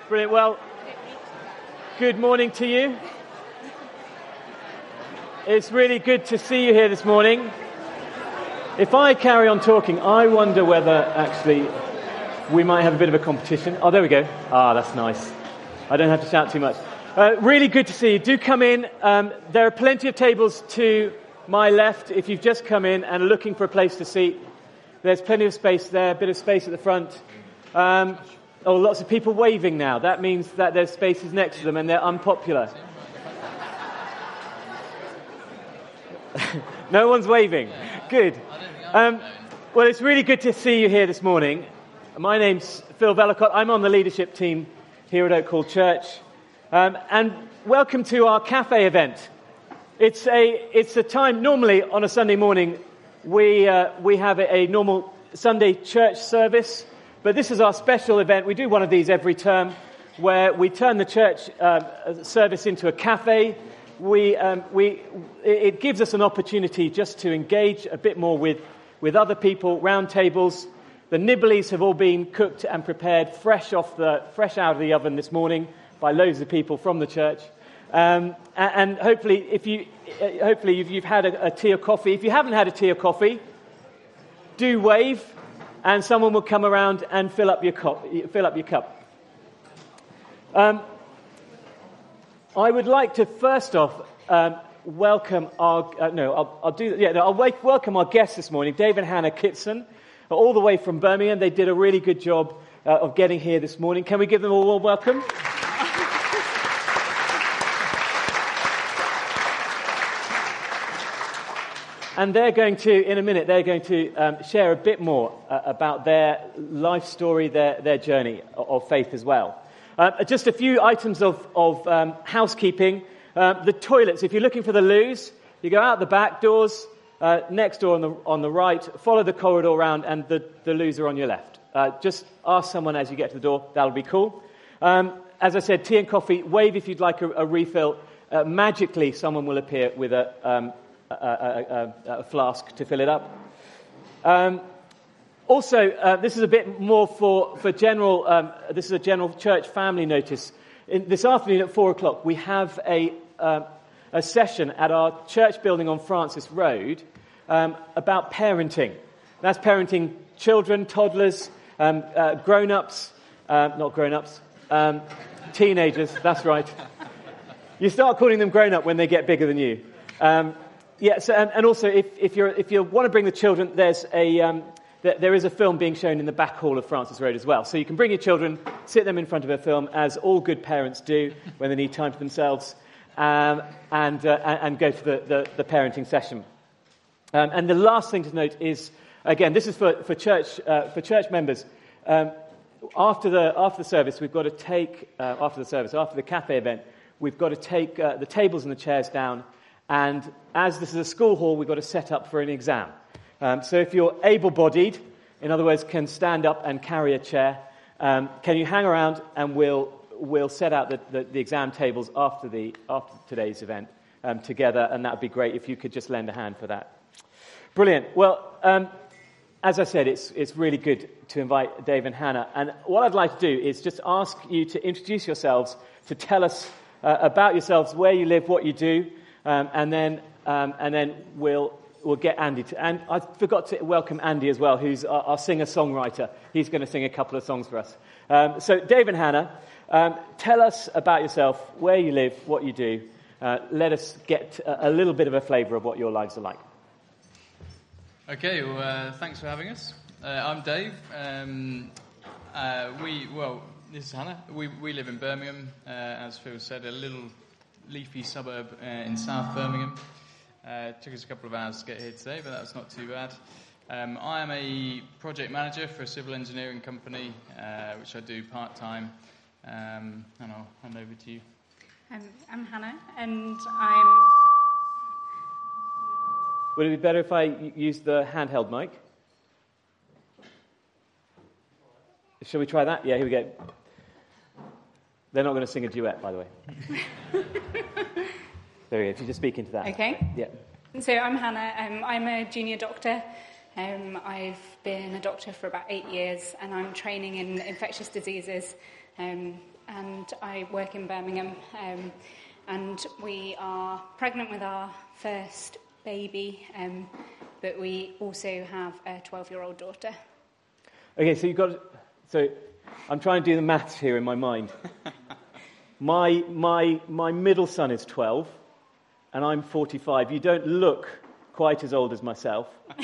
Brilliant. Well, good morning to you. It's really good to see you here this morning. If I carry on talking, I wonder whether actually we might have a bit of a competition. Oh, there we go. Ah, that's nice. I don't have to shout too much. Really good to see you. Do come in. There are plenty of tables to my left if you've just come in and are looking for a place to seat. There's plenty of space there, a bit of space at the front. Lots of people waving now. That means that there's spaces next to them and they're unpopular. No one's waving. Good. Well, it's really good to see you here this morning. My name's Phil Vellacott. I'm on the leadership team here at Oak Hall Church. And welcome to our cafe event. It's a time, normally on a Sunday morning, we have a normal Sunday church service, but this is our special event. We do one of these every term, where we turn the church service into a cafe. It gives us an opportunity just to engage a bit more with other people, round tables. The nibblies have all been cooked and prepared fresh out of the oven this morning by loads of people from the church. And hopefully, if you've had a tea or coffee. If you haven't had a tea or coffee, do wave, and someone will come around and fill up your cup. I would like to first off welcome I'll welcome our guests this morning, Dave and Hannah Kitson, all the way from Birmingham. They did a really good job of getting here this morning. Can we give them a warm welcome? And they're going to share a bit more about their life story, their journey of faith as well. Just a few items of housekeeping. The toilets, if you're looking for the loos, you go out the back doors, next door on the right, follow the corridor around, and the loos are on your left. Just ask someone as you get to the door. That'll be cool. As I said, tea and coffee. Wave if you'd like a refill. Magically, someone will appear with a flask to fill it up. Also, this is a bit more for general. This is a general church family notice. This afternoon at 4:00, we have a session at our church building on Francis Road about parenting. That's parenting children, toddlers, grown-ups, not grown-ups, teenagers. That's right. You start calling them grown-up when they get bigger than you. Yes, and also if you want to bring the children, there is a film being shown in the back hall of Francis Road as well. So you can bring your children, sit them in front of a film, as all good parents do when they need time for themselves, and go to the parenting session. And the last thing to note is, again, this is for church members. After the service, we've got to take after the cafe event, we've got to take the tables and the chairs down. And as this is a school hall, we've got to set up for an exam. So if you're able-bodied, in other words, can stand up and carry a chair, can you hang around and we'll set out the exam tables after today's event together, and that would be great if you could just lend a hand for that. Brilliant. Well, as I said, it's really good to invite Dave and Hannah. And what I'd like to do is just ask you to introduce yourselves, to tell us about yourselves, where you live, what you do. And then we'll get Andy to. And I forgot to welcome Andy as well, who's our singer-songwriter. He's going to sing a couple of songs for us. So Dave and Hannah, tell us about yourself, where you live, what you do. Let us get a little bit of a flavour of what your lives are like. Okay, well, thanks for having us. I'm Dave. This is Hannah. We live in Birmingham, as Phil said, a little leafy suburb in South Birmingham. It took us a couple of hours to get here today, but that's not too bad. I am a project manager for a civil engineering company, which I do part-time, and I'll hand over to you. I'm Hannah, and I'm... Would it be better if I use the handheld mic? Shall we try that? Yeah, here we go. They're not going to sing a duet, by the way. There we go. If you just speak into that. Okay. Yeah. So I'm Hannah. I'm a junior doctor. I've been a doctor for about 8 years, and I'm training in infectious diseases and I work in Birmingham, and we are pregnant with our first baby, but we also have a 12-year-old daughter. Okay, so I'm trying to do the maths here in my mind. My middle son is 12, and I'm 45. You don't look quite as old as myself.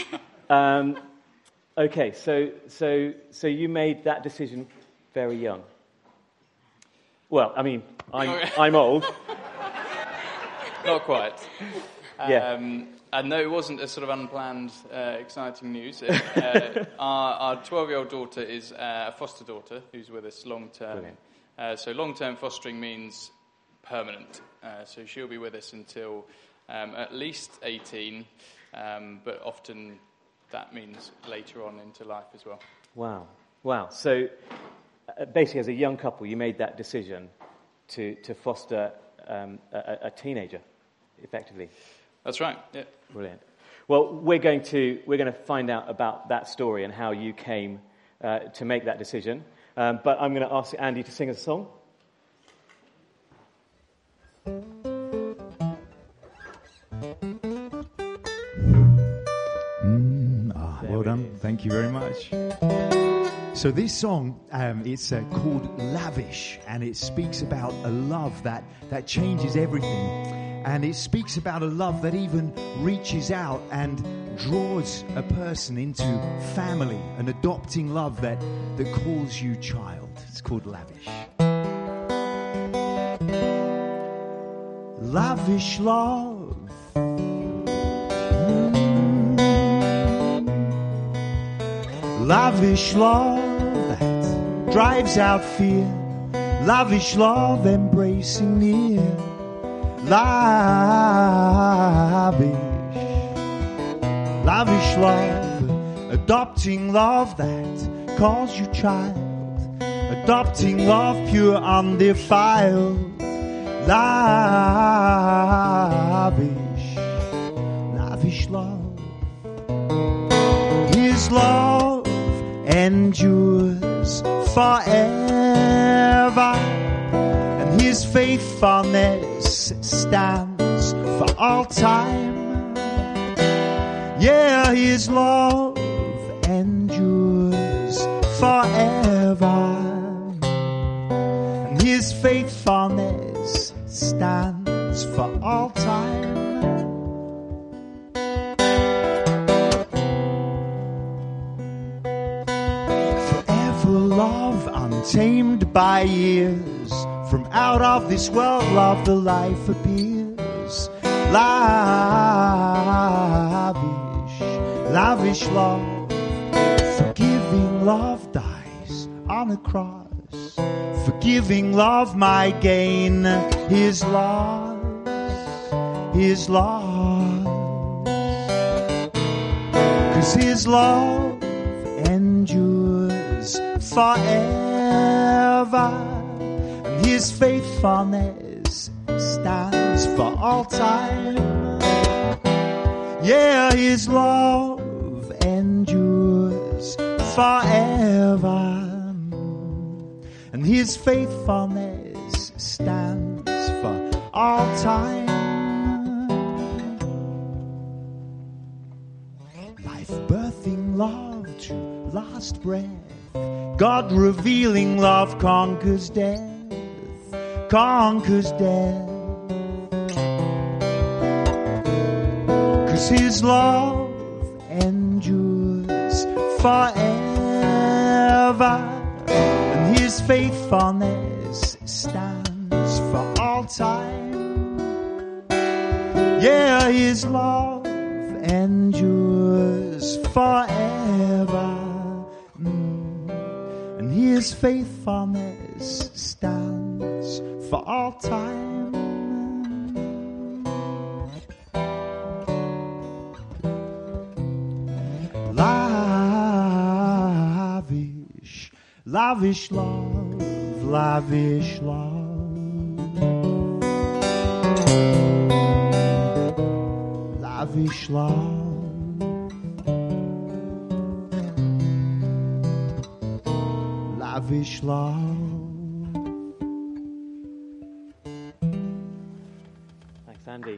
Okay, so you made that decision very young. Well, I mean, I'm old. Not quite. Yeah. And no, it wasn't a sort of unplanned, exciting news. Our 12-year-old daughter is a foster daughter who's with us long-term. So long-term fostering means permanent. So she'll be with us until at least 18, but often that means later on into life as well. Wow. So basically, as a young couple, you made that decision to foster a teenager, effectively. That's right. Yeah. Brilliant. Well, we're going to find out about that story and how you came to make that decision. But I'm going to ask Andy to sing us a song. Well done. Thank you very much. So this song, it's called Lavish, and it speaks about a love that changes everything. And it speaks about a love that even reaches out and draws a person into family, an adopting love that calls you child. It's called Lavish. Lavish love. Lavish love that drives out fear. Lavish love embracing near. Lavish love, adopting love that calls you child. Adopting love pure, undefiled. Lavish love. His love endures forever, and his faithfulness stands for all time. Yeah, his love endures forever, and his faithfulness stands for all time. Love untamed by years, from out of this world love the life appears. Lavish love, forgiving love dies on a cross. Forgiving love might gain his loss. 'Cause his love endures forever, and his faithfulness stands for all time. Yeah, his love endures forever, and his faithfulness stands for all time. Life birthing love to last breath, God revealing love conquers death, conquers death. 'Cause his love endures forever, and his faithfulness stands for all time. Yeah, his love endures forever, and his faithfulness stands for all time. Lavish, lavish love, lavish love, lavish love, lavish love. Andy.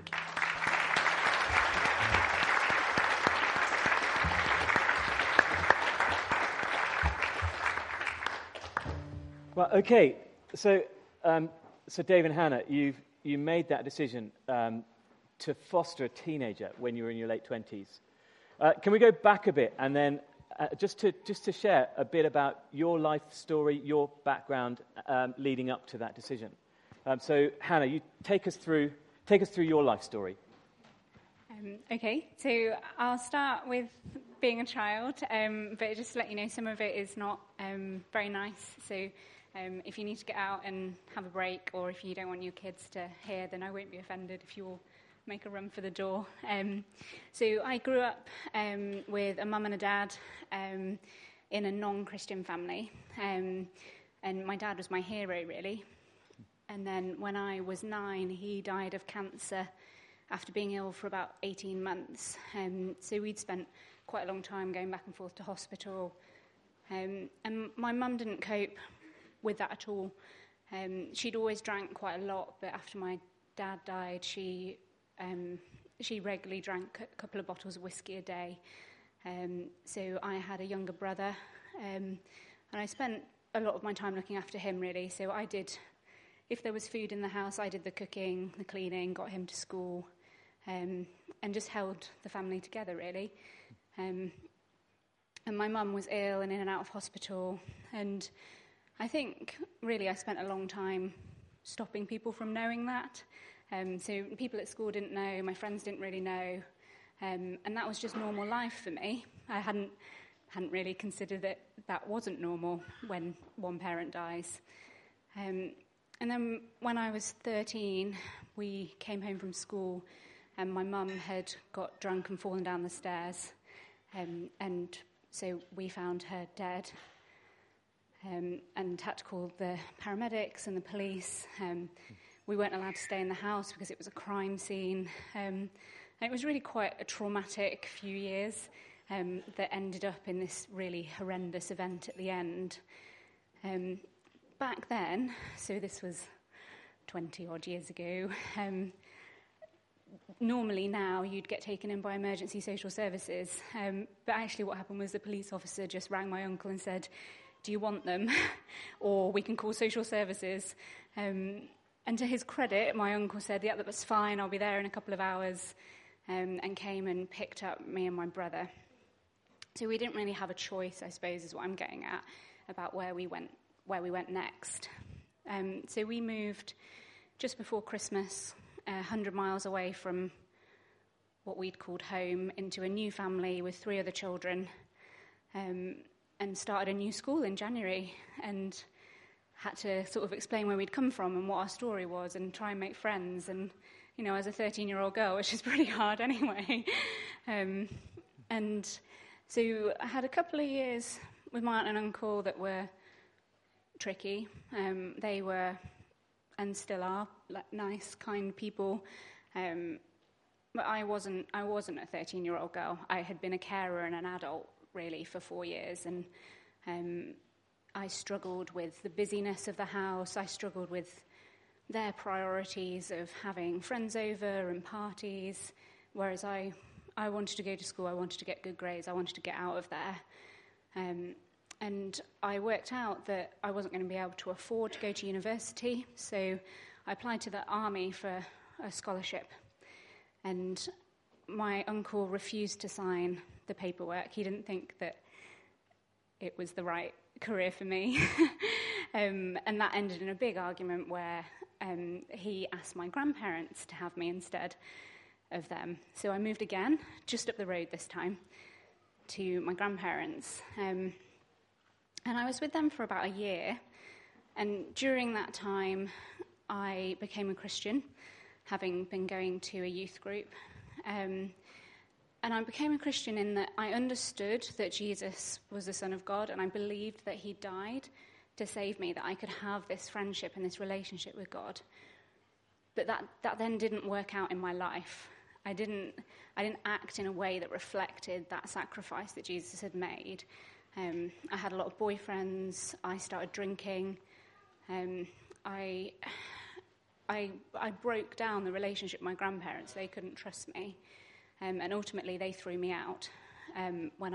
Well, okay. So Dave and Hannah, you made that decision to foster a teenager when you were in your late 20s. Can we go back a bit and then just to share a bit about your life story, your background leading up to that decision? So Hannah, you take us through your life story. Okay, so I'll start with being a child, but just to let you know, some of it is not very nice. So if you need to get out and have a break, or if you don't want your kids to hear, then I won't be offended if you all make a run for the door. So I grew up with a mum and a dad in a non-Christian family, and my dad was my hero, really. And then when I was 9, he died of cancer after being ill for about 18 months. So we'd spent quite a long time going back and forth to hospital. And my mum didn't cope with that at all. She'd always drank quite a lot, but after my dad died, she regularly drank a couple of bottles of whiskey a day. So I had a younger brother, and I spent a lot of my time looking after him, really. So I did, if there was food in the house, I did the cooking, the cleaning, got him to school, and just held the family together, really. And my mum was ill and in and out of hospital, and I think, really, I spent a long time stopping people from knowing that. So people at school didn't know, my friends didn't really know, and that was just normal life for me. I hadn't really considered that that wasn't normal when one parent dies. And then when I was 13, we came home from school, and my mum had got drunk and fallen down the stairs, and so we found her dead. And had to call the paramedics and the police. We weren't allowed to stay in the house because it was a crime scene. And it was really quite a traumatic few years that ended up in this really horrendous event at the end. Back then, so this was 20-odd years ago, normally now you'd get taken in by emergency social services. But actually what happened was the police officer just rang my uncle and said, "Do you want them? Or we can call social services." And to his credit, my uncle said, "Yeah, that's fine, I'll be there in a couple of hours," and came and picked up me and my brother. So we didn't really have a choice, I suppose, is what I'm getting at, about where we went next. So we moved just before Christmas, 100 miles away from what we'd called home, into a new family with 3 other children, and started a new school in January, and had to sort of explain where we'd come from and what our story was, and try and make friends. And, you know, as a 13-year-old girl, which is pretty hard anyway. And so I had a couple of years with my aunt and uncle that were tricky. They were, and still are, like, nice, kind people. But I wasn't a 13-year-old girl. I had been a carer and an adult, really, for 4 years, and I struggled with the busyness of the house. I struggled with their priorities of having friends over and parties, whereas I wanted to go to school, I wanted to get good grades, I wanted to get out of there. And I worked out that I wasn't going to be able to afford to go to university, so I applied to the army for a scholarship, and my uncle refused to sign the paperwork. He didn't think that it was the right career for me. And that ended in a big argument where he asked my grandparents to have me instead of them. So I moved again, just up the road this time, to my grandparents. And I was with them for about a year. And during that time, I became a Christian, having been going to a youth group. And I became a Christian in that I understood that Jesus was the Son of God, and I believed that he died to save me, that I could have this friendship and this relationship with God. But that then didn't work out in my life. I didn't act in a way that reflected that sacrifice that Jesus had made. I had a lot of boyfriends. I started drinking. I I broke down the relationship with my grandparents. They couldn't trust me. And ultimately, they threw me out when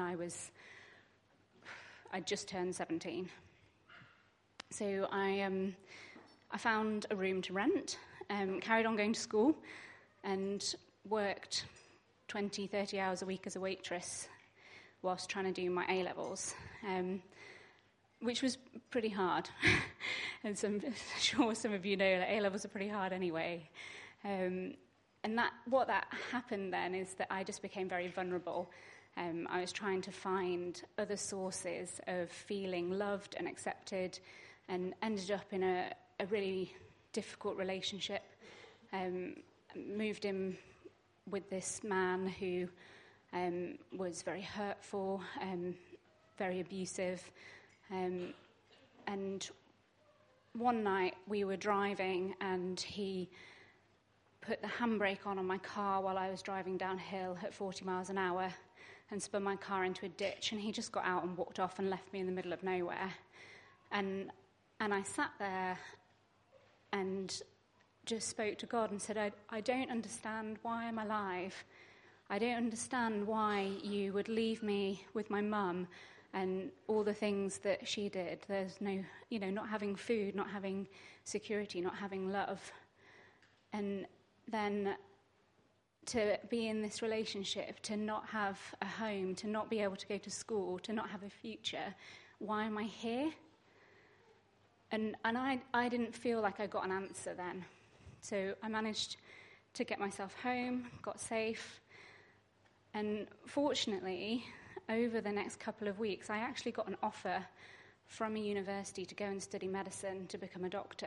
I'd just turned 17. So I found a room to rent, carried on going to school, and worked 20, 30 hours a week as a waitress whilst trying to do my A-levels, which was pretty hard. And I'm sure some of you know that A-levels are pretty hard anyway. And what happened then is that I just became very vulnerable. I was trying to find other sources of feeling loved and accepted, and ended up in a really difficult relationship. Moved in with this man who was very hurtful, very abusive. And one night we were driving, and he put the handbrake on my car while I was driving downhill at 40 miles an hour and spun my car into a ditch, and he just got out and walked off and left me in the middle of nowhere. And I sat there and just spoke to God and said, I don't understand why I'm alive. I don't understand why you would leave me with my mum and all the things that she did. There's no, not having food, not having security, not having love. And then to be in this relationship, to not have a home, to not be able to go to school, to not have a future, why am I here? And I didn't feel like I got an answer then. So I managed to get myself home, got safe, and fortunately, over the next couple of weeks, I actually got an offer from a university to go and study medicine to become a doctor.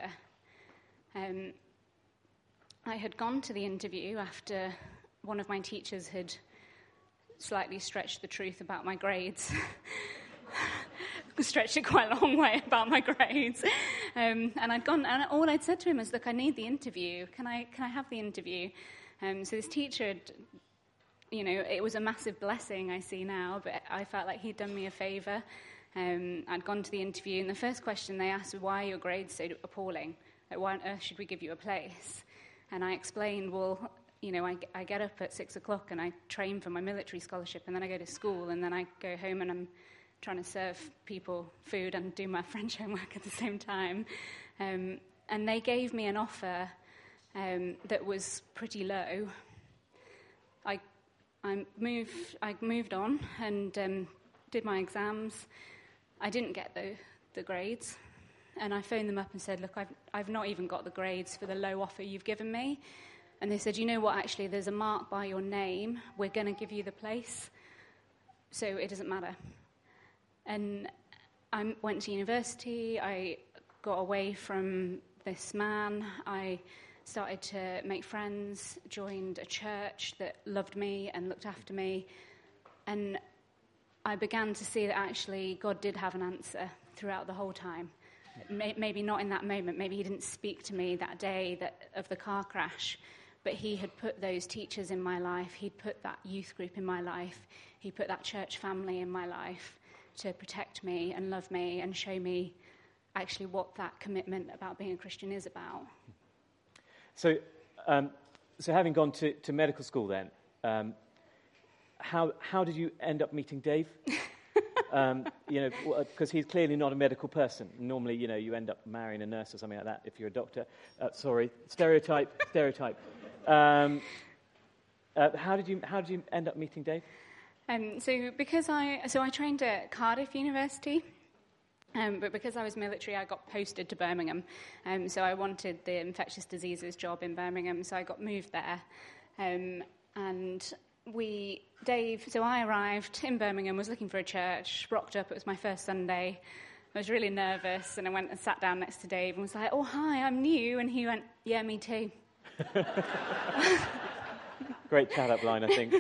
I had gone to the interview after one of my teachers had slightly stretched the truth about my grades. Stretched it quite a long way about my grades. And I'd gone, and all I'd said to him was, look, I need the interview. Can I have the interview? So this teacher had, it was a massive blessing, I see now, but I felt like he'd done me a favour. I'd gone to the interview, and the first question they asked was, why are your grades so appalling? Like, why on earth should we give you a place? And I explained, well, I get up at 6 o'clock and I train for my military scholarship, and then I go to school, and then I go home and I'm trying to serve people food and do my French homework at the same time. And they gave me an offer that was pretty low. I moved on and did my exams. I didn't get the grades. And I phoned them up and said, look, I've not even got the grades for the low offer you've given me. And they said, you know what, actually, there's a mark by your name. We're going to give you the place, so it doesn't matter. And I went to university. I got away from this man. I started to make friends, joined a church that loved me and looked after me. And I began to see that actually God did have an answer throughout the whole time. Maybe not in that moment. Maybe he didn't speak to me that day of the car crash, but he had put those teachers in my life. He'd put that youth group in my life. He put that church family in my life to protect me and love me and show me actually what that commitment about being a Christian is about. So having gone to medical school then, how did you end up meeting Dave? Because he's clearly not a medical person. Normally, you end up marrying a nurse or something like that if you're a doctor. Sorry, stereotype. How did you end up meeting Dave? So I trained at Cardiff University, but because I was military, I got posted to Birmingham. So I wanted the infectious diseases job in Birmingham, so I got moved there. So I arrived in Birmingham, was looking for a church, rocked up. It was my first Sunday. I was really nervous, and I went and sat down next to Dave and was like, oh, hi, I'm new. And he went, yeah, me too. Great chat-up line, I think.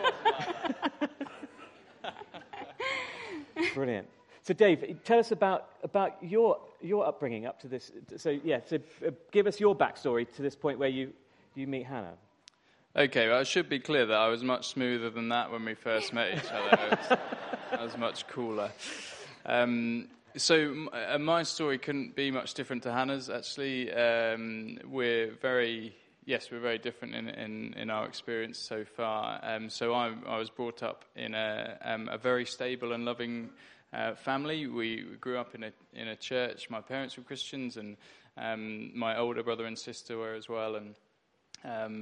Brilliant. So, Dave, tell us about your upbringing up to this. So give us your backstory to this point where you meet Hannah. Okay, well, it should be clear that I was much smoother than that when we first met each other. I was much cooler. my story couldn't be much different to Hannah's. Actually, we're very different in our experience so far. So I was brought up in a very stable and loving family. We grew up in a church. My parents were Christians, and my older brother and sister were as well. And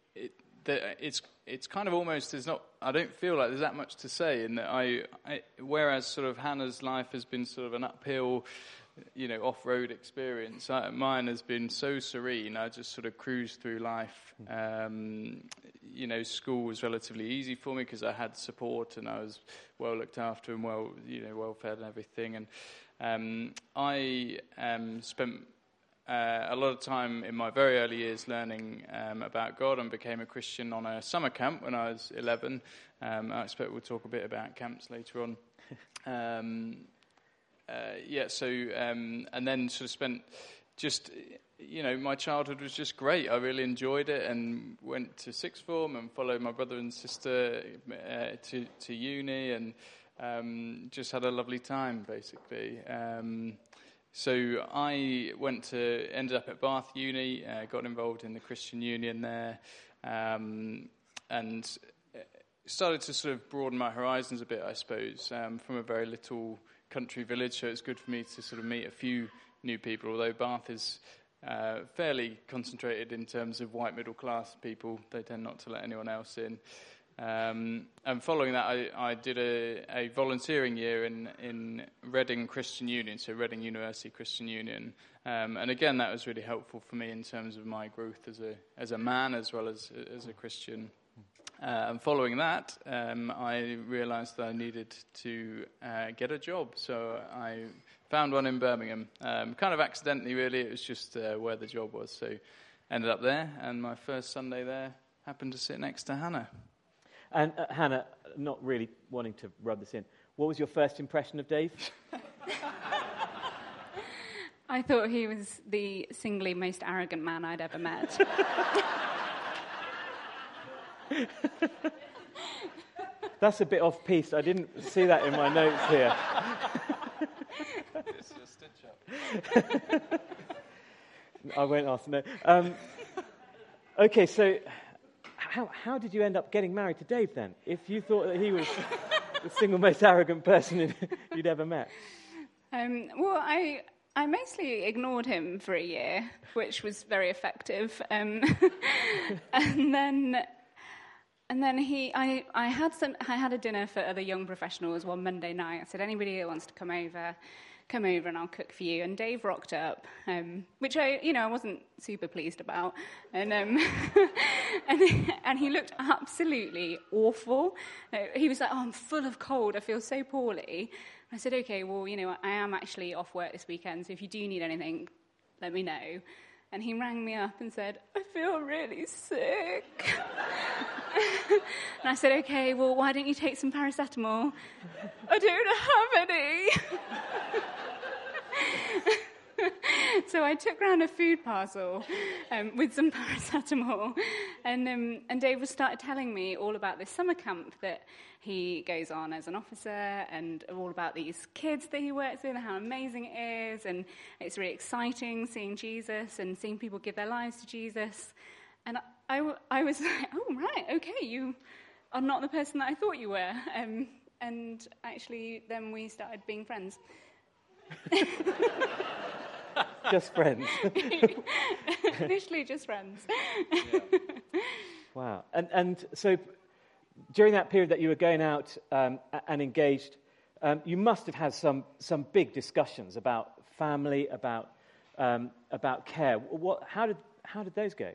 it's kind of almost, I don't feel like there's that much to say in that whereas sort of Hannah's life has been sort of an uphill, off-road experience, mine has been so serene. I just sort of cruised through life. School was relatively easy for me because I had support and I was well looked after and well fed and everything. And I spent a lot of time in my very early years learning about God, and became a Christian on a summer camp when I was 11. I expect we'll talk a bit about camps later on. And then sort of spent my childhood was just great. I really enjoyed it, and went to sixth form and followed my brother and sister to uni, and just had a lovely time, basically. So I ended up at Bath Uni, got involved in the Christian Union there, and started to sort of broaden my horizons a bit, I suppose, from a very little country village. So it's good for me to sort of meet a few new people, although Bath is fairly concentrated in terms of white middle class people. They tend not to let anyone else in. And following that, I did a volunteering year in Reading Christian Union, so Reading University Christian Union. And again, that was really helpful for me in terms of my growth as a man as well as a Christian. And following that, I realised that I needed to get a job. So I found one in Birmingham, kind of accidentally, really. It was just where the job was. So ended up there, and my first Sunday there happened to sit next to Hannah. And Hannah, not really wanting to rub this in, what was your first impression of Dave? I thought he was the singly most arrogant man I'd ever met. That's a bit off-piste. I didn't see that in my notes here. It's a stitch-up. I won't ask. No. Okay, so how did you end up getting married to Dave then, if you thought that he was the single most arrogant person you'd ever met? Well, I mostly ignored him for a year, which was very effective. And then I had a dinner for other young professionals one Monday night. I said, anybody that wants to come over and I'll cook for you. And Dave rocked up, which I wasn't super pleased about. And and he looked absolutely awful. He was like, I'm full of cold. I feel so poorly. I said, okay, well, I am actually off work this weekend, so if you do need anything, let me know. And he rang me up and said, I feel really sick. And I said, okay, well, why don't you take some paracetamol? I don't have any. So I took round a food parcel with some paracetamol, and Dave started telling me all about this summer camp that he goes on as an officer, and all about these kids that he works with and how amazing it is, and it's really exciting seeing Jesus and seeing people give their lives to Jesus. And I was like, oh, right, okay, you are not the person that I thought you were. And actually, then we started being friends. Just friends. Initially, just friends. Yeah. Wow. And so during that period that you were going out and engaged, you must have had some big discussions about family, about care. How did those go?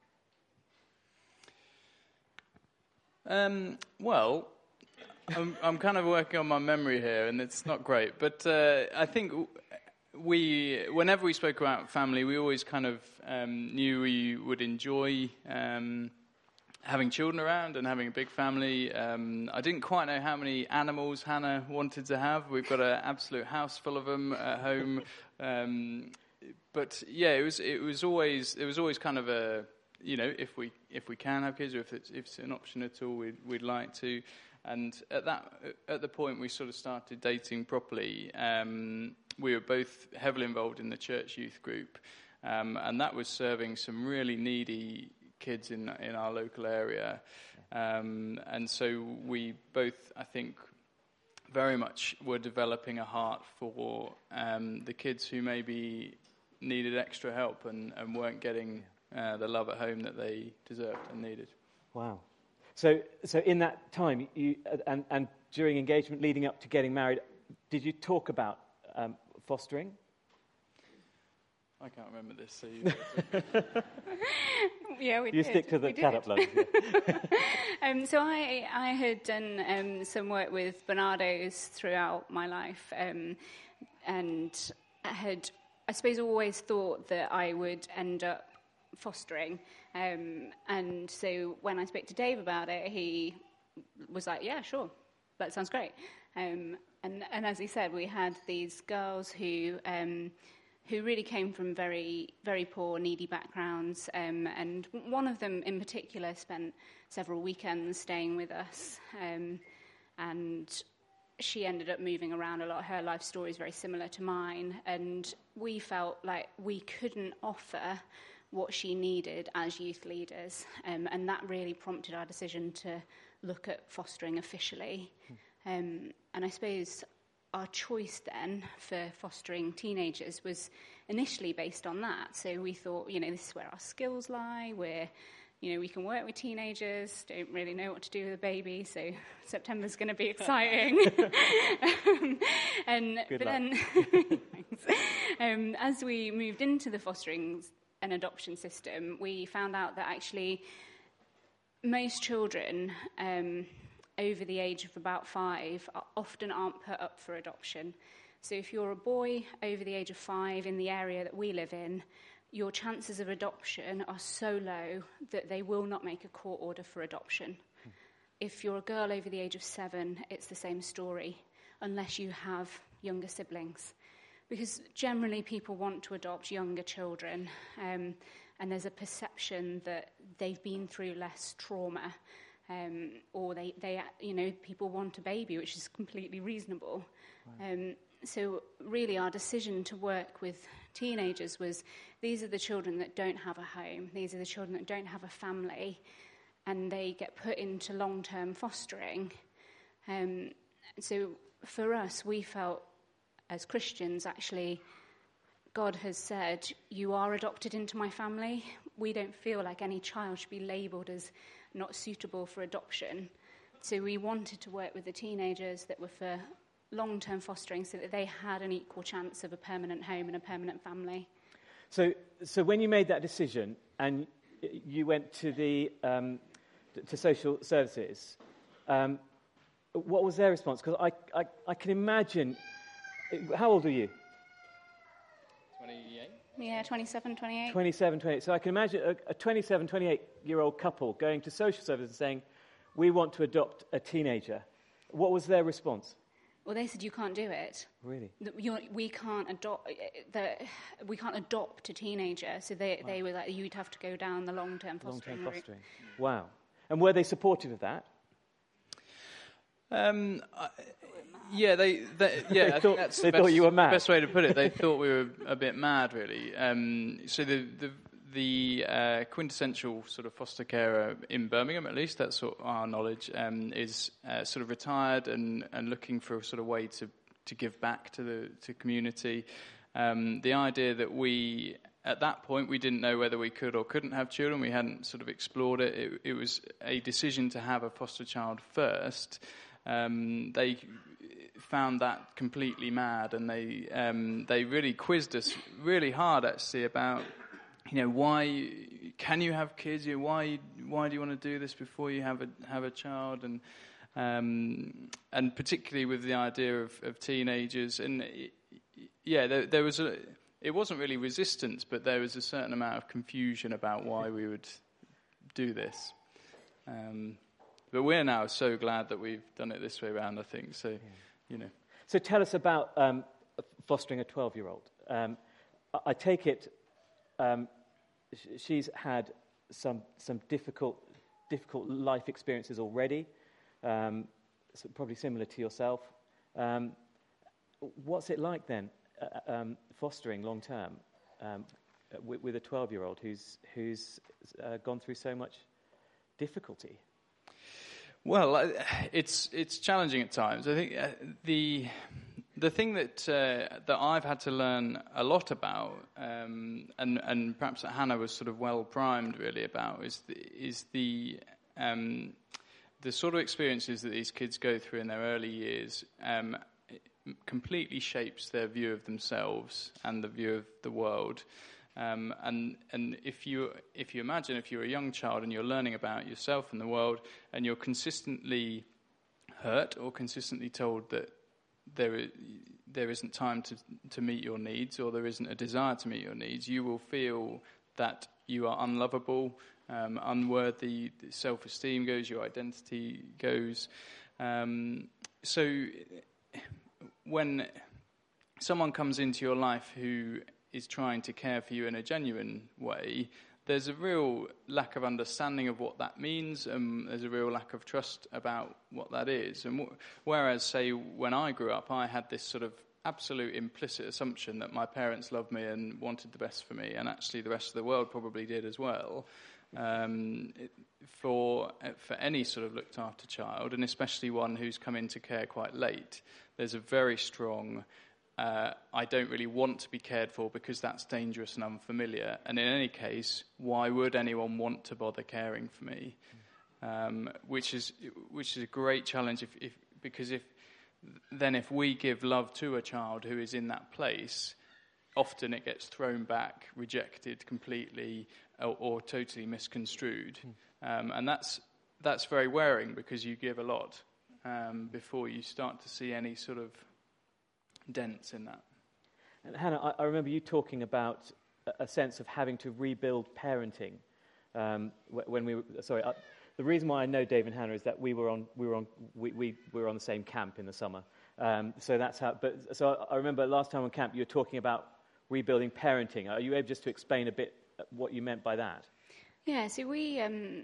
Well, I'm kind of working on my memory here, and it's not great. But I think whenever we spoke about family, we always kind of knew we would enjoy having children around and having a big family. I didn't quite know how many animals Hannah wanted to have. We've got an absolute house full of them at home. But yeah, it was always kind of a, if we can have kids, or if it's an option at all, we'd like to. And at the point we sort of started dating properly, we were both heavily involved in the church youth group, and that was serving some really needy kids in our local area. And so we both, I think, very much were developing a heart for the kids who maybe needed extra help and weren't getting the love at home that they deserved and needed. Wow. So in that time, you and during engagement leading up to getting married, did you talk about fostering? I can't remember this, so you Yeah, we You did. stick to the cat uploads. Yeah. So I had done some work with Barnardo's throughout my life, and had, I suppose, always thought that I would end up fostering. And so when I spoke to Dave about it, he was like, yeah, sure, that sounds great. And as he said, we had these girls who really came from very, very poor, needy backgrounds. And one of them in particular spent several weekends staying with us. And she ended up moving around a lot. Her life story is very similar to mine. And we felt like we couldn't offer what she needed as youth leaders. And that really prompted our decision to look at fostering officially. And I suppose our choice then for fostering teenagers was initially based on that. So we thought, this is where our skills lie. We can work with teenagers, don't really know what to do with a baby, so September's going to be exciting. Good luck. Then, as we moved into the fostering and adoption system, we found out that actually most children over the age of about 5 often aren't put up for adoption. So if you're a boy over the age of 5 in the area that we live in, your chances of adoption are so low that they will not make a court order for adoption. If you're a girl over the age of 7, it's the same story, unless you have younger siblings. Because generally people want to adopt younger children, and there's a perception that they've been through less trauma, or they people want a baby, which is completely reasonable. Right. So really our decision to work with teenagers was, these are the children that don't have a home, these are the children that don't have a family, and they get put into long-term fostering. So for us, we felt as Christians, actually, God has said, you are adopted into my family. We don't feel like any child should be labelled as not suitable for adoption. So we wanted to work with the teenagers that were for long-term fostering so that they had an equal chance of a permanent home and a permanent family. So when you made that decision and you went to the to social services, what was their response? Because I can imagine. How old are you? 28. Yeah, 27, 28. 27, 28. So I can imagine a 27, 28-year-old couple going to social services and saying, we want to adopt a teenager. What was their response? Well, they said, you can't do it. Really? We can't adopt a teenager. So they were like, you'd have to go down the long-term fostering route. Wow. And were they supportive of that? Yeah, they I think that's they thought you were mad. The best way to put it. They thought we were a bit mad, really. So the quintessential sort of foster carer in Birmingham, at least that's sort of our knowledge, is sort of retired and looking for a sort of way to give back to the community. The idea that we, at that point, we didn't know whether we could or couldn't have children. We hadn't sort of explored it. It was a decision to have a foster child first. They found that completely mad, and they really quizzed us really hard, actually, about why can you have kids? Why do you want to do this before you have a child? And particularly with the idea of teenagers, and there was it wasn't really resistance, but there was a certain amount of confusion about why we would do this. But we're now so glad that we've done it this way around, I think. So, So tell us about fostering a 12-year-old. I take it she's had some difficult life experiences already. probably similar to yourself. What's it like then, fostering long term with a 12-year-old who's gone through so much difficulty? Well, it's challenging at times. I think the thing that I've had to learn a lot about, and perhaps that Hannah was sort of well primed really about, is the sort of experiences that these kids go through in their early years. Completely shapes their view of themselves and the view of the world. And if you imagine if you're a young child and you're learning about yourself and the world, and you're consistently hurt or consistently told that there isn't time to meet your needs, or there isn't a desire to meet your needs, you will feel that you are unlovable, unworthy. Self-esteem goes, your identity goes. So when someone comes into your life who is trying to care for you in a genuine way, there's a real lack of understanding of what that means, and there's a real lack of trust about what that is. And whereas, say, when I grew up, I had this sort of absolute implicit assumption that my parents loved me and wanted the best for me, and actually the rest of the world probably did as well. For any sort of looked after child, and especially one who's come into care quite late, there's a very strong I don't really want to be cared for because that's dangerous and unfamiliar, and in any case, why would anyone want to bother caring for me? Which is a great challenge because if we give love to a child who is in that place, often it gets thrown back, rejected completely, or totally misconstrued. And that's very wearing, because you give a lot before you start to see any sort of dents in that. And Hannah, I remember you talking about a sense of having to rebuild parenting when we were. Sorry, the reason why I know Dave and Hannah is that we were on the same camp in the summer. So that's how. So I remember last time on camp you were talking about rebuilding parenting. Are you able just to explain a bit what you meant by that? Yeah. So we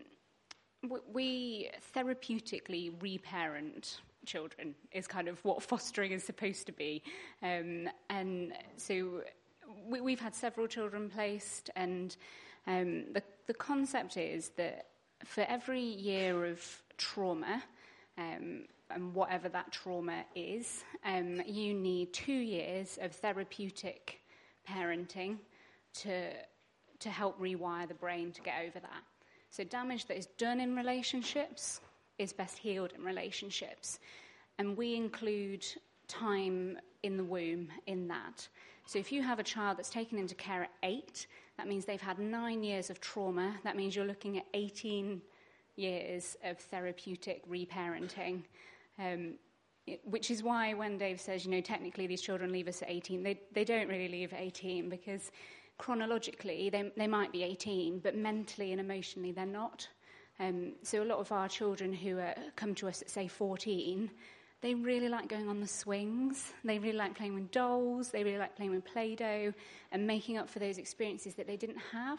therapeutically reparent children is kind of what fostering is supposed to be. And so we've had several children placed, and the concept is that for every year of trauma, and whatever that trauma is, you need 2 years of therapeutic parenting to help rewire the brain to get over that. So damage that is done in relationships is best healed in relationships. And we include time in the womb in that. So if you have a child that's taken into care at 8, that means they've had 9 years of trauma. That means you're looking at 18 years of therapeutic reparenting, which is why when Dave says, technically these children leave us at 18, they don't really leave at 18, because chronologically they might be 18, but mentally and emotionally they're not. So a lot of our children who come to us at, say, 14, they really like going on the swings. They really like playing with dolls. They really like playing with Play-Doh and making up for those experiences that they didn't have.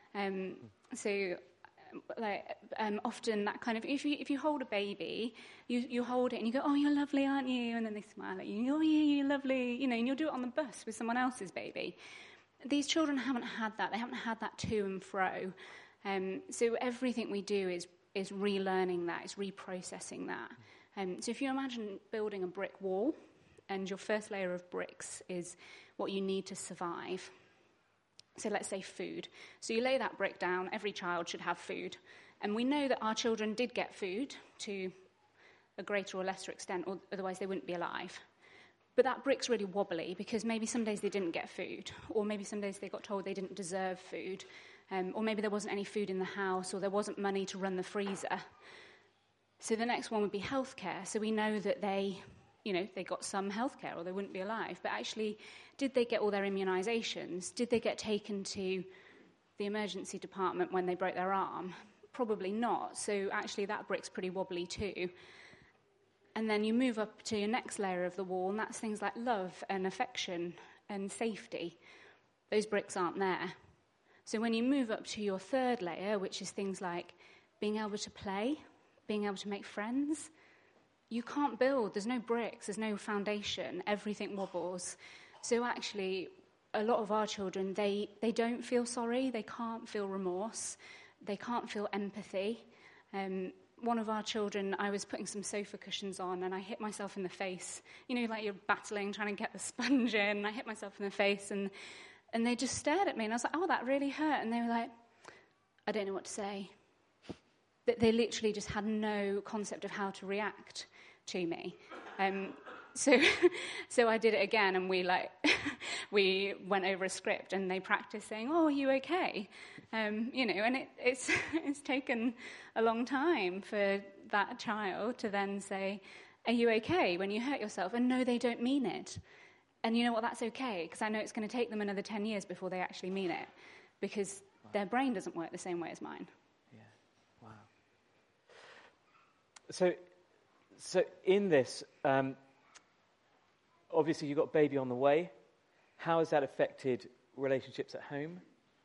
Often that kind of, if you hold a baby, you hold it and you go, oh, you're lovely, aren't you? And then they smile at you, oh, yeah, you're lovely. And you'll do it on the bus with someone else's baby. These children haven't had that. They haven't had that to and fro. So everything we do is relearning that, is reprocessing that. So if you imagine building a brick wall, and your first layer of bricks is what you need to survive. So let's say food. So you lay that brick down, every child should have food. And we know that our children did get food to a greater or lesser extent, or otherwise they wouldn't be alive. But that brick's really wobbly, because maybe some days they didn't get food, or maybe some days they got told they didn't deserve food, or maybe there wasn't any food in the house, or there wasn't money to run the freezer. So the next one would be healthcare. So we know that they got some healthcare, or they wouldn't be alive. But actually, did they get all their immunisations? Did they get taken to the emergency department when they broke their arm? Probably not. So actually, that brick's pretty wobbly too. And then you move up to your next layer of the wall, and that's things like love and affection and safety. Those bricks aren't there. So when you move up to your third layer, which is things like being able to play, being able to make friends, you can't build. There's no bricks. There's no foundation. Everything wobbles. So actually, a lot of our children, they don't feel sorry. They can't feel remorse. They can't feel empathy. One of our children, I was putting some sofa cushions on and I hit myself in the face. You know, like you're battling, trying to get the sponge in. And I hit myself in the face and they just stared at me. And I was like, oh, that really hurt. And they were like, I don't know what to say. They literally just had no concept of how to react to me. So I did it again, and we went over a script, and they practiced saying, "Oh, are you okay?" And it's taken a long time for that child to then say, "Are you okay?" when you hurt yourself, and no, they don't mean it. And you know what? That's okay, because I know it's going to take them another 10 years before they actually mean it, because their brain doesn't work the same way as mine. Yeah. Wow. So in this. Obviously, you've got a baby on the way. How has that affected relationships at home?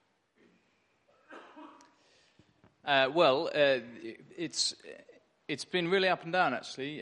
It's been really up and down, actually.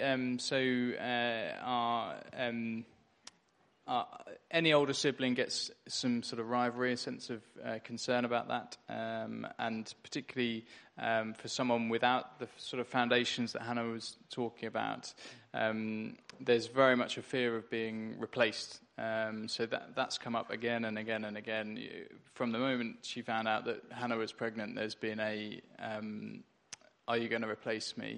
Any older sibling gets some sort of rivalry, a sense of concern about that, and particularly for someone without the sort of foundations that Hannah was talking about, there's very much a fear of being replaced. So that's come up again and again and again. From the moment she found out that Hannah was pregnant, there's been are you going to replace me?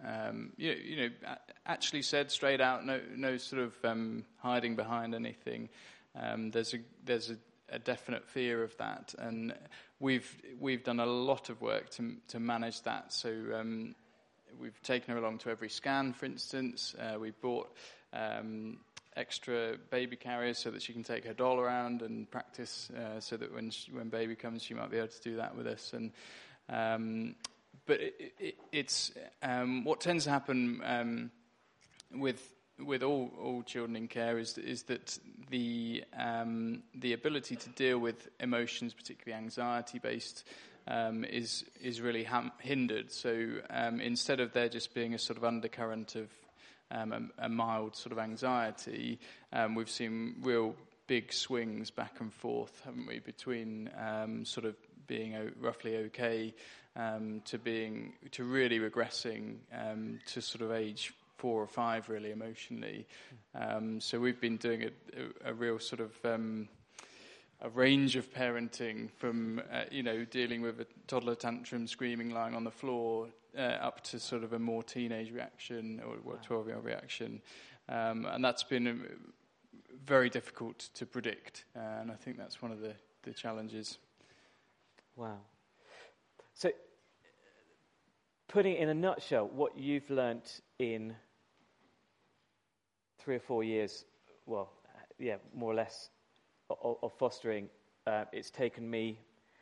Actually said straight out, no sort of hiding behind anything. There's a definite fear of that, and we've done a lot of work to manage that. So we've taken her along to every scan, for instance. We bought extra baby carriers so that she can take her doll around and practice, so that when baby comes, she might be able to do that with us. And but it's what tends to happen with all children in care is that the ability to deal with emotions, particularly anxiety-based, is really hindered. So instead of there just being a sort of undercurrent of a mild sort of anxiety, we've seen real big swings back and forth, haven't we, between sort of being roughly okay to really regressing to sort of age 4 or 5, really emotionally. So we've been doing a real sort of a range of parenting, from dealing with a toddler tantrum, screaming, lying on the floor, up to sort of a more teenage reaction or 12-year-old reaction, and that's been very difficult to predict, and I think that's one of the challenges. Wow. So, putting it in a nutshell, what you've learnt in 3 or 4 years, more or less, of fostering, it's taken me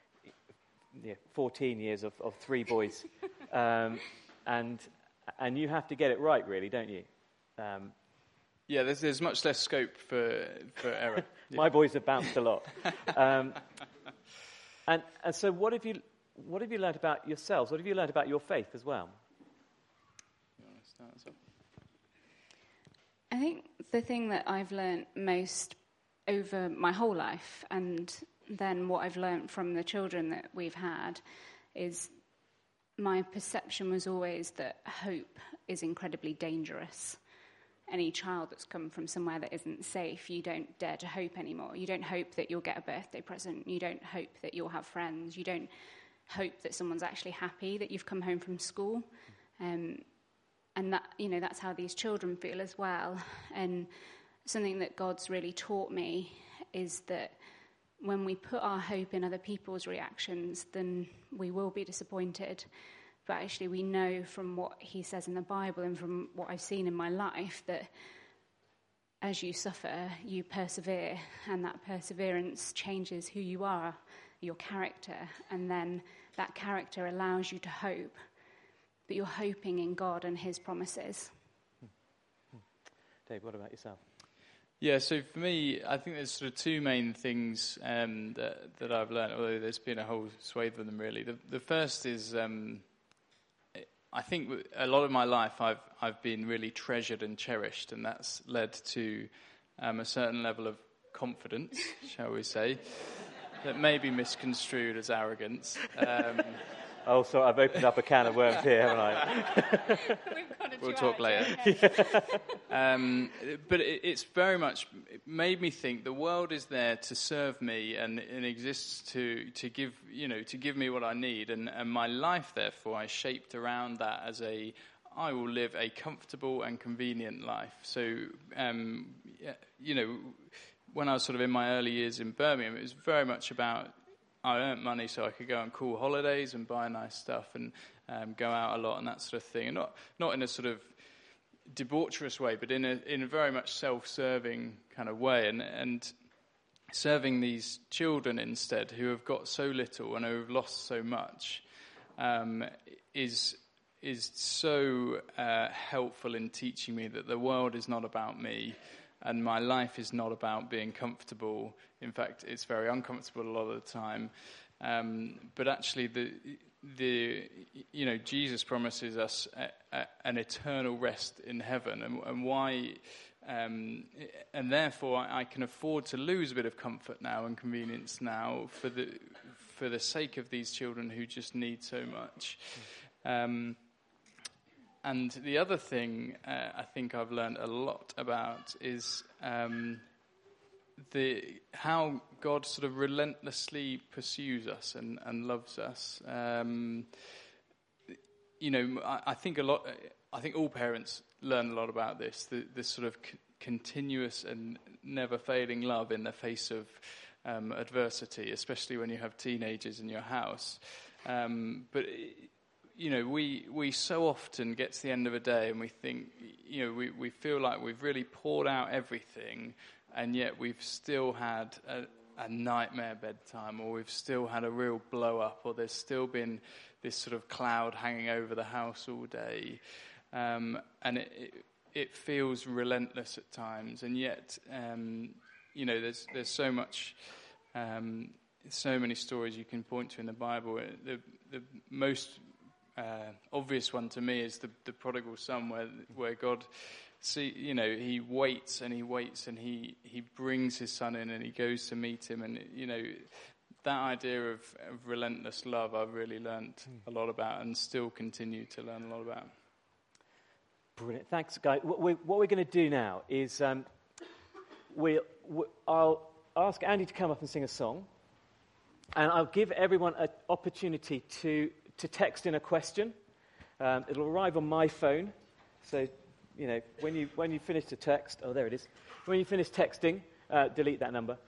14 years of 3 boys, and you have to get it right, really, don't you? There's much less scope for error. My boys have bounced a lot, and so what have you learnt about yourselves? What have you learnt about your faith as well? You want to start us off? I think the thing that I've learnt most over my whole life, and then what I've learnt from the children that we've had, is my perception was always that hope is incredibly dangerous. Any child that's come from somewhere that isn't safe, you don't dare to hope anymore. You don't hope that you'll get a birthday present. You don't hope that you'll have friends. You don't hope that someone's actually happy that you've come home from school. And that, that's how these children feel as well. And something that God's really taught me is that when we put our hope in other people's reactions, then we will be disappointed. But actually we know from what he says in the Bible and from what I've seen in my life that as you suffer, you persevere, and that perseverance changes who you are, your character, and then that character allows you to hope, but you're hoping in God and his promises. Dave, what about yourself? Yeah, so for me, I think there's sort of 2 main things that I've learned, although there's been a whole swathe of them, really. The first is I think a lot of my life I've been really treasured and cherished, and that's led to a certain level of confidence, shall we say, that may be misconstrued as arrogance. Oh, so I've opened up a can of worms here, haven't I? We'll talk later. But it's very much made me think the world is there to serve me and exists to give me what I need, and my life therefore I shaped around that as I will live a comfortable and convenient life. So when I was sort of in my early years in Birmingham, it was very much about I earned money so I could go on cool holidays and buy nice stuff and go out a lot and that sort of thing. And not in a sort of debaucherous way, but in a very much self-serving kind of way. And serving these children instead who have got so little and who have lost so much is so helpful in teaching me that the world is not about me. And my life is not about being comfortable. In fact, it's very uncomfortable a lot of the time. But actually, Jesus promises us an eternal rest in heaven, and why? And therefore, I can afford to lose a bit of comfort now and convenience now for the sake of these children who just need so much. And the other thing I think I've learned a lot about is how God sort of relentlessly pursues us and loves us. I think I think all parents learn a lot about this sort of continuous and never failing love in the face of adversity, especially when you have teenagers in your house. But we so often get to the end of a day and we think, we feel like we've really poured out everything, and yet we've still had a nightmare bedtime, or we've still had a real blow up, or there's still been this sort of cloud hanging over the house all day, and it feels relentless at times, and yet there's so much. So many stories you can point to in the Bible. The most obvious one to me is the prodigal son, where God, he waits and he waits and he brings his son in and he goes to meet him, and that idea of relentless love I've really learned a lot about and still continue to learn a lot about. Brilliant, thanks, guys. What we're going to do now is I'll ask Andy to come up and sing a song, and I'll give everyone an opportunity to text in a question. It'll arrive on my phone, so when you finish the text, there it is. When you finish texting, delete that number.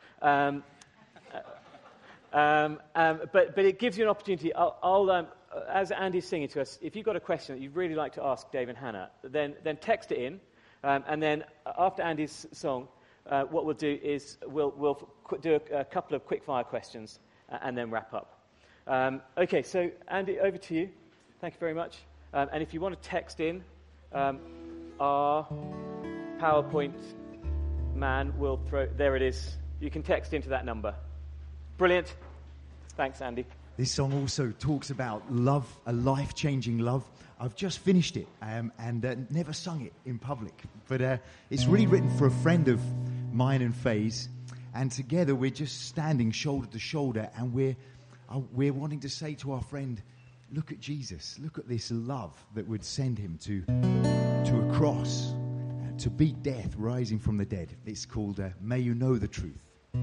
But it gives you an opportunity. I'll as Andy's singing to us, if you've got a question that you'd really like to ask Dave and Hannah, then text it in, and then after Andy's song, what we'll do is we'll do a couple of quick fire questions and then wrap up. Okay, so Andy, over to you. Thank you very much. And if you want to text in, our PowerPoint man will there it is. You can text into that number. Brilliant. Thanks, Andy. This song also talks about love, a life-changing love. I've just finished it and never sung it in public. But it's really written for a friend of mine and Faye's. And together we're just standing shoulder to shoulder, and we're wanting to say to our friend, look at Jesus. Look at this love that would send him to a cross, to beat death, rising from the dead. It's called May You Know the Truth.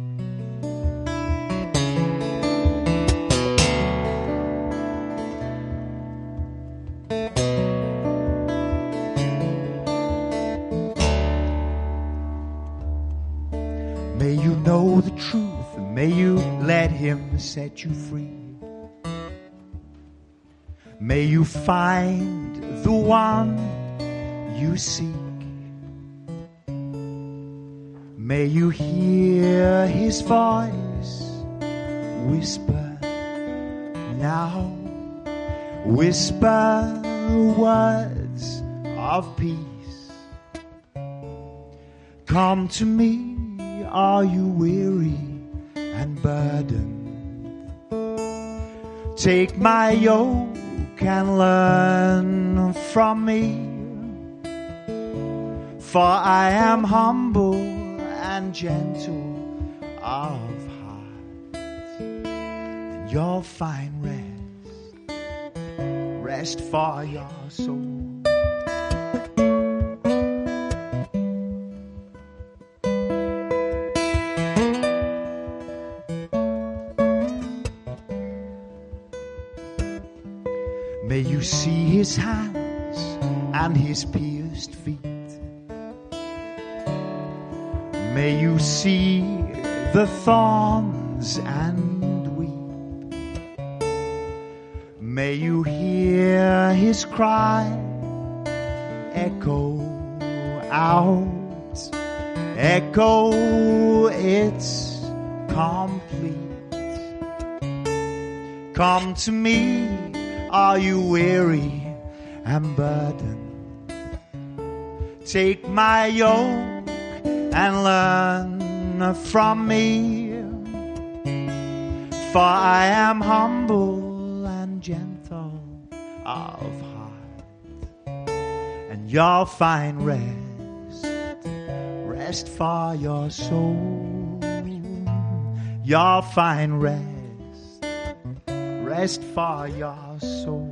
May you know the truth, and may you let him set you free. May you find the one you seek. May you hear his voice whisper now, whisper words of peace. Come to me, are you weary and burdened? Take my yoke can learn from me, for I am humble and gentle of heart, and you'll find rest for your soul. May you see his hands and his pierced feet. May you see the thorns and weep. May you hear his cry echo out, echo, it's complete. Come to me, are you weary and burdened? Take my yoke and learn from me, for I am humble and gentle of heart, and you'll find rest for your soul. You'll find rest for your soul.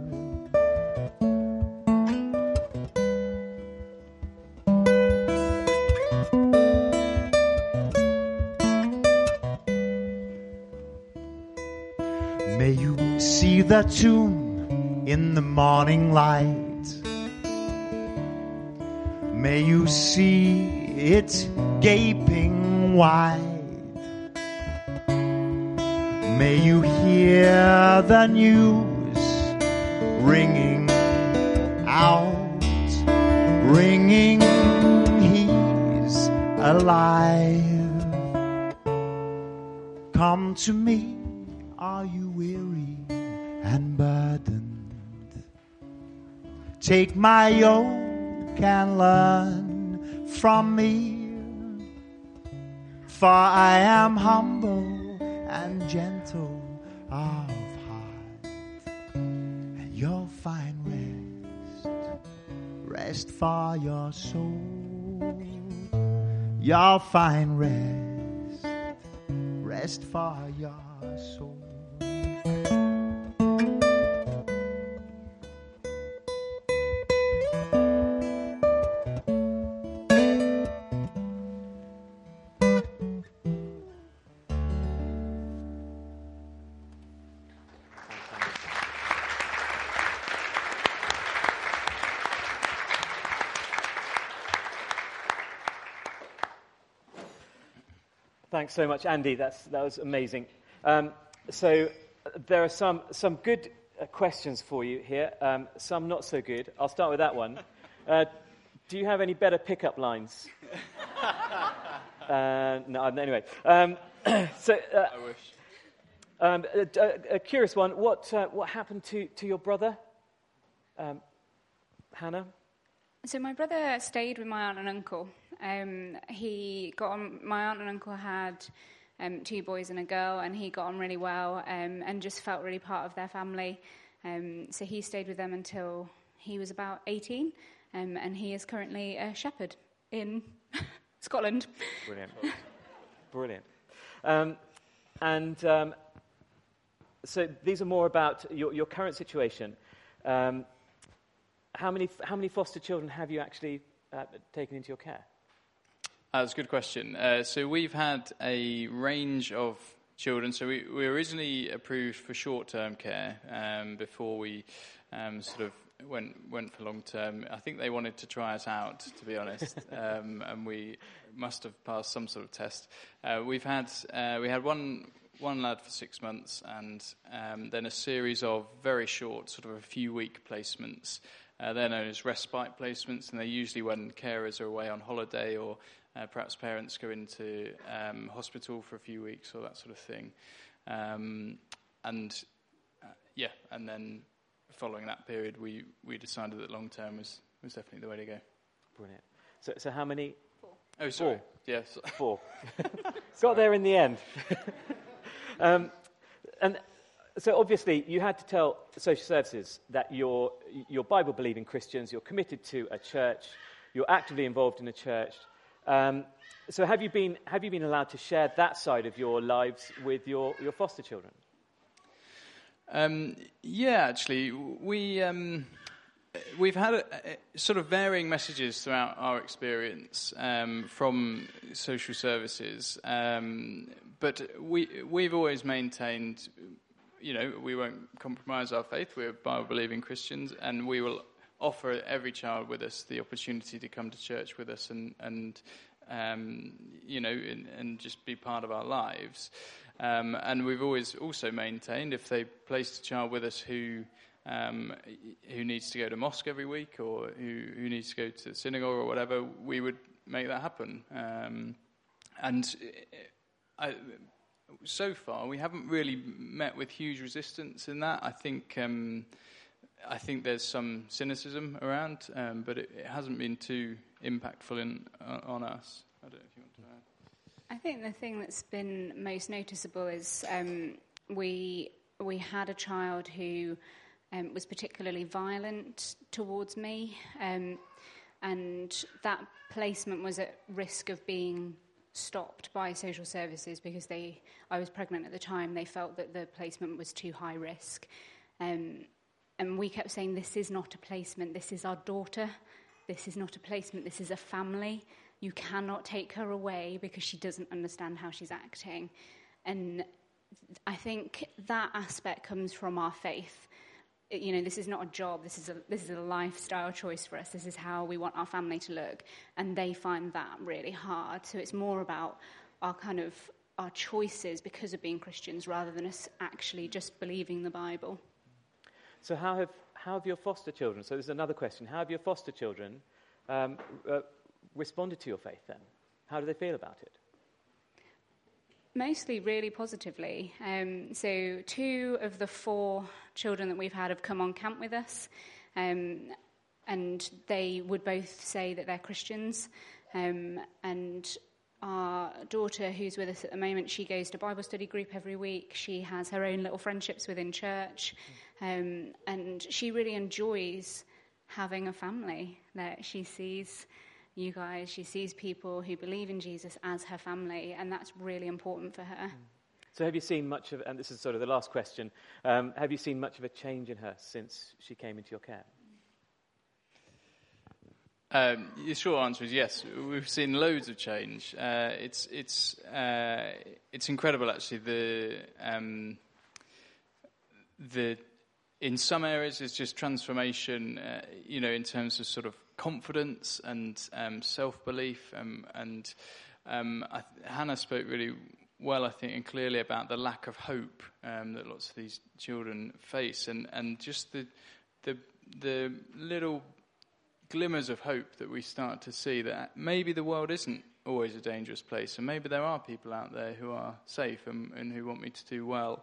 May you see the tomb in the morning light. May you see it gaping wide. May you hear the news ringing out, ringing, he's alive. Come to me, are you weary and burdened? Take my yoke and learn from me, for I am humble and gentle of heart, and you'll find rest for your soul. You'll find rest for your soul. Thanks so much, Andy. That was amazing. So there are some good questions for you here, some not so good. I'll start with that one. Do you have any better pickup lines? No, anyway. So I wish. A curious one. What happened to your brother, Hannah? So my brother stayed with my aunt and uncle. He got on. My aunt and uncle had 2 boys and a girl, and he got on really well and just felt really part of their family. So he stayed with them until he was about 18, and he is currently a shepherd in Scotland. Brilliant. So these are more about your current situation. How many foster children have you actually taken into your care? That's a good question. So we've had a range of children. So we were originally approved for short-term care before we sort of went for long-term. I think they wanted to try us out, to be honest, and we must have passed some sort of test. We had one lad for 6 months, and then a series of very short, sort of a few-week placements. They're known as respite placements, and they're usually when carers are away on holiday or perhaps parents go into hospital for a few weeks or that sort of thing. And then following that period, we decided that long term was definitely the way to go. Brilliant. So how many? 4. Oh, sorry. 4. Yes. 4. Got there in the end. And So obviously you had to tell social services that you're Bible-believing Christians, you're committed to a church, you're actively involved in a church. So have you been allowed to share that side of your lives with your foster children? Yeah, actually, we've had sort of varying messages throughout our experience from social services, but we've always maintained, we won't compromise our faith. We're Bible-believing Christians, and we will offer every child with us the opportunity to come to church with us and just be part of our lives. And we've always also maintained if they placed a child with us who needs to go to mosque every week or who needs to go to synagogue or whatever, we would make that happen. So far, we haven't really met with huge resistance in that. I think there's some cynicism around, but it hasn't been too impactful on us. I don't know if you want to add. I think the thing that's been most noticeable is we had a child who was particularly violent towards me, and that placement was at risk of being stopped by social services because I was pregnant at the time. They felt that the placement was too high risk. And we kept saying, this is not a placement, this is our daughter. This is not a placement, this is a family. You cannot take her away because she doesn't understand how she's acting. And I think that aspect comes from our faith. This is not a job, this is a lifestyle choice for us. This is how we want our family to look. And they find that really hard. So it's more about our choices because of being Christians rather than us actually just believing the Bible. So how have your foster children, so there's another question, how have your foster children responded to your faith then? How do they feel about it? Mostly really positively. So 2 of the 4 children that we've had have come on camp with us, and they would both say that they're Christians. And our daughter, who's with us at the moment, she goes to Bible study group every week. She has her own little friendships within church, and she really enjoys having a family. That she sees you guys, she sees people who believe in Jesus as her family, and that's really important for her. So have you seen much of, and this is sort of the last question, have you seen much of a change in her since she came into your care? The short answer is yes. We've seen loads of change. It's incredible, actually. The in some areas it's just transformation, in terms of sort of confidence and self-belief. Hannah spoke really well, I think, and clearly about the lack of hope that lots of these children face, and just the little glimmers of hope that we start to see that maybe the world isn't always a dangerous place, and maybe there are people out there who are safe and who want me to do well.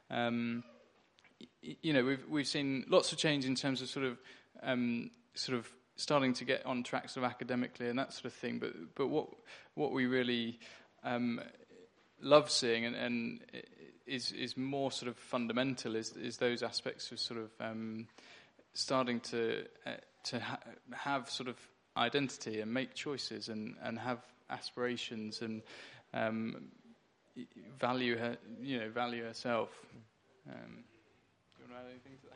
We've seen lots of change in terms of sort of starting to get on track sort of academically and that sort of thing. But what we really love seeing and is more sort of fundamental is those aspects of sort of starting to have sort of identity and make choices and have aspirations and value herself. Do you want to add anything to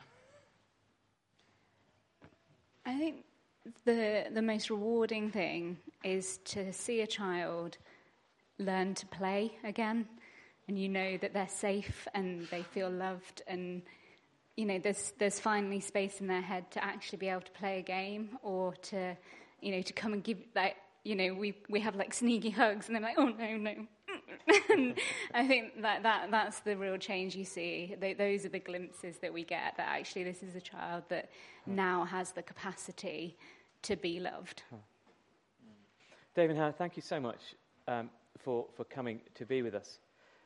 that? I think the most rewarding thing is to see a child learn to play again, and that they're safe and they feel loved, and there's finally space in their head to actually be able to play a game, or to come and give we have like sneaky hugs, and they're like, oh no. And I think that's the real change you see. Those are the glimpses that we get, that actually this is a child that now has the capacity to be loved. Dave and Hannah, thank you so much for coming to be with us.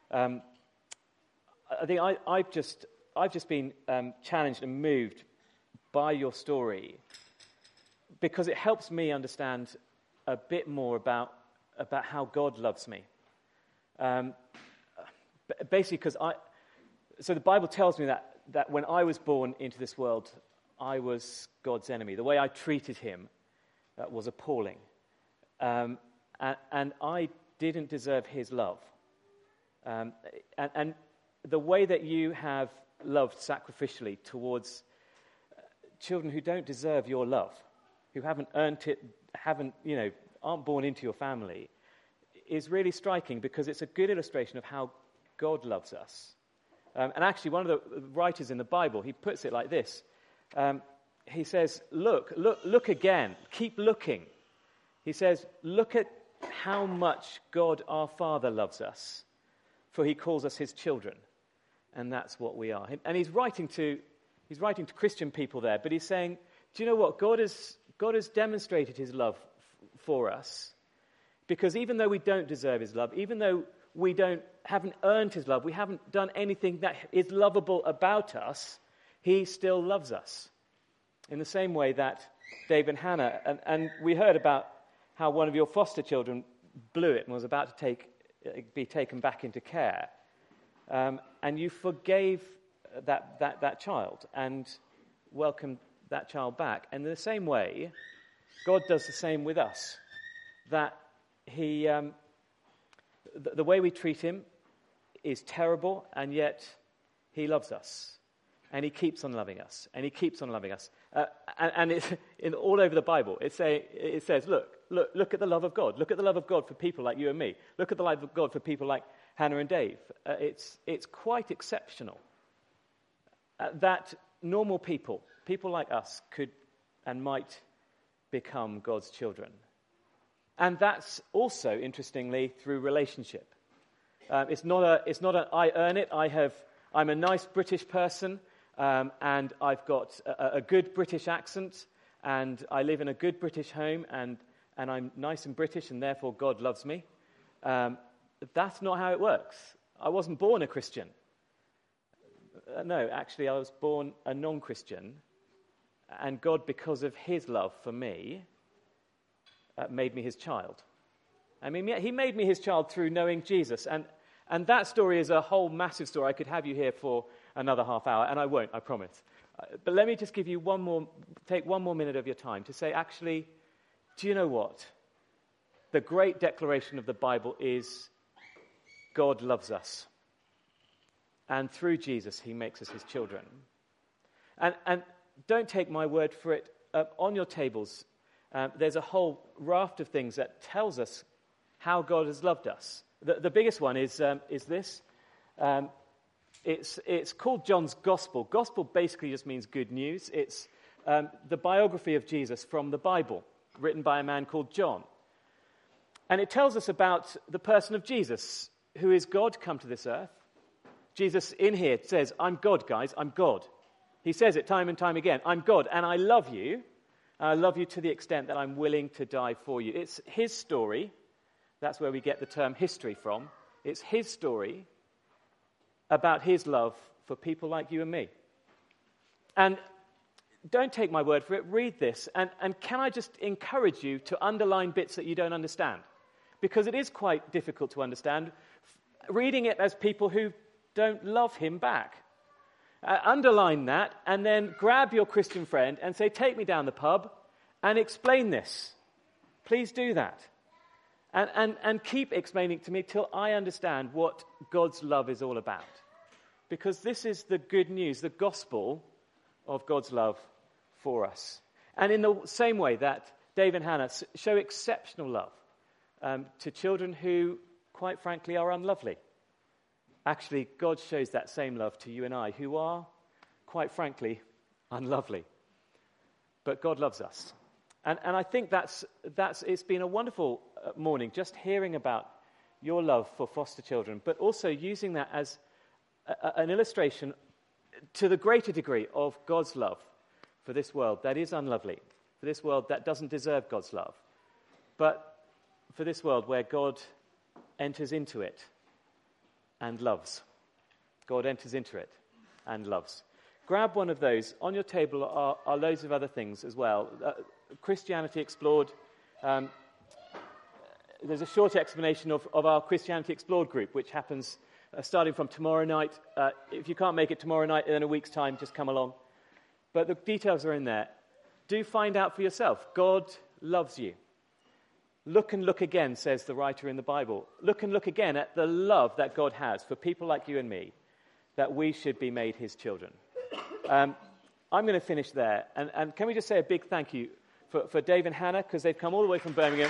I think I've just been challenged and moved by your story, because it helps me understand a bit more about how God loves me. Basically, because So the Bible tells me that when I was born into this world, I was God's enemy. The way I treated him was appalling. And I didn't deserve his love. And the way that you have loved sacrificially towards children who don't deserve your love, who haven't earned it, aren't born into your family, is really striking, because it's a good illustration of how God loves us. And actually, one of the writers in the Bible, he puts it like this. He says, look again, keep looking. He says, look at how much God our Father loves us, for he calls us his children. And that's what we are. And he's writing to Christian people there, but he's saying, do you know what? God has demonstrated his love for us, because even though we don't deserve his love, even though we haven't earned his love, we haven't done anything that is lovable about us, he still loves us. In the same way that Dave and Hannah, and we heard about how one of your foster children blew it and was about to be taken back into care. And you forgave that child and welcomed that child back. And in the same way, God does the same with us. That he, the way we treat him is terrible, and yet he loves us. And he keeps on loving us. And he keeps on loving us. And it's all over the Bible. It says, look at the love of God. Look at the love of God for people like you and me. Look at the love of God for people like Hannah and Dave. It's quite exceptional that normal people like us, could and might become God's children. And that's also, interestingly, through relationship. It's not an I earn it. I'm a nice British person. And I've got a good British accent, and I live in a good British home, and I'm nice and British, and therefore God loves me. That's not how it works. I wasn't born a Christian. No, actually, I was born a non-Christian, and God, because of his love for me, made me his child. I mean, he made me his child through knowing Jesus, and that story is a whole massive story. I could have you here for another half hour, and I won't, I promise. But let me just give you take one more minute of your time to say, actually, do you know what? The great declaration of the Bible is God loves us. And through Jesus, he makes us his children. And don't take my word for it. On your tables, there's a whole raft of things that tells us how God has loved us. The biggest one is this. It's called John's Gospel. Gospel basically just means good news. It's the biography of Jesus from the Bible, written by a man called John. And it tells us about the person of Jesus, who is God come to this earth. Jesus in here says, I'm God, guys, I'm God. He says it time and time again, I'm God, and I love you. And I love you to the extent that I'm willing to die for you. It's his story. That's where we get the term history from. It's his story about his love for people like you and me. And don't take my word for it, read this. And can I just encourage you to underline bits that you don't understand? Because it is quite difficult to understand, reading it as people who don't love him back. Underline that, and then grab your Christian friend and say, take me down the pub and explain this. Please do that. And keep explaining to me till I understand what God's love is all about. Because this is the good news, the gospel of God's love for us. And in the same way that Dave and Hannah show exceptional love to children who, quite frankly, are unlovely. Actually, God shows that same love to you and I, who are, quite frankly, unlovely. But God loves us. And I think it's been a wonderful morning, just hearing about your love for foster children, but also using that as an illustration to the greater degree of God's love for this world that is unlovely, for this world that doesn't deserve God's love, but for this world where God enters into it and loves. God enters into it and loves. Grab one of those. On your table are loads of other things as well. Christianity Explored. There's a short explanation of our Christianity Explored group, which happens starting from tomorrow night. If you can't make it tomorrow night, in a week's time, just come along. But the details are in there. Do find out for yourself. God loves you. Look and look again, says the writer in the Bible. Look and look again at the love that God has for people like you and me, that we should be made his children. I'm going to finish there. And can we just say a big thank you for Dave and Hannah, because they've come all the way from Birmingham.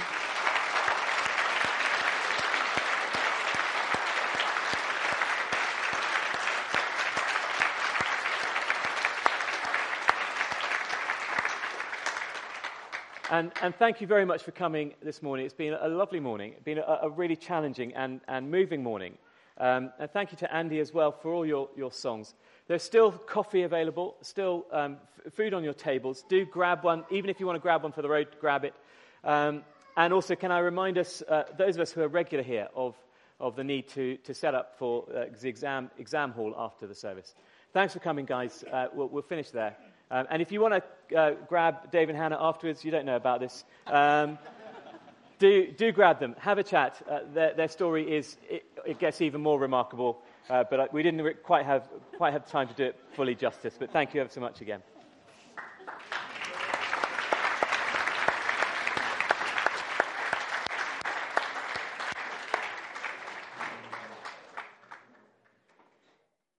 And thank you very much for coming this morning. It's been a lovely morning. It's been a really challenging and moving morning. And thank you to Andy as well for all your songs. There's still coffee available, still food on your tables. Do grab one. Even if you want to grab one for the road, grab it. And also, can I remind us, those of us who are regular here, of the need to set up for the exam hall after the service. Thanks for coming, guys. We'll finish there. And if you want to grab Dave and Hannah afterwards, you don't know about this, do grab them. Have a chat. Their story it gets even more remarkable, but we didn't quite have time to do it fully justice. But thank you ever so much again.